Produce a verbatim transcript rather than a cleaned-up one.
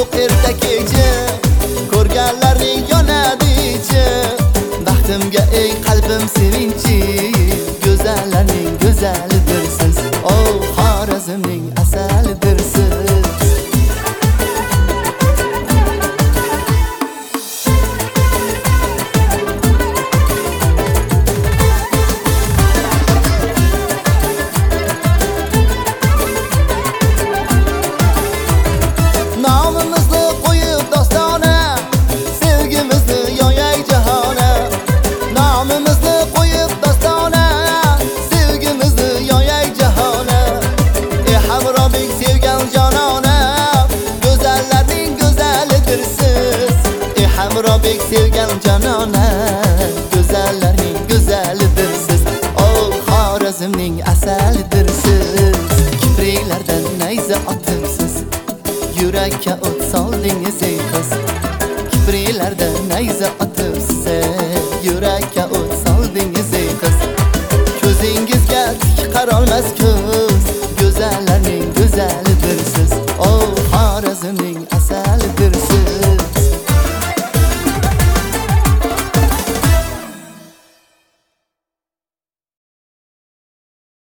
yo'q erta kecha, ko'rganlarning yonadi ichi. Baxtimga ey qalbim sevinchi, go'zallarning go'zalidirsiz. Oh, Xorazmning asalidirsiz. Nomimizni qo'yib dostona, sevgimizni yoyay jahona. Nomimizni qo'yib dostona, sevgimizni yoyay jahona. Ey Hamrobek sevgan jonona, go'zallarning go'zalidirsiz. Ey Hamrobek sevgan jonona, go'zallarning go'zalidirsiz. Oh, Xorazmning asalidirsiz. Kipriklardan nayza otibsiz, yurakka o't soldingiz ey qiz. Kipriklarda nayza otibsiz, yurakka o't soldingiz ey qiz. Ko'zingizga tik qarolmas ko'z,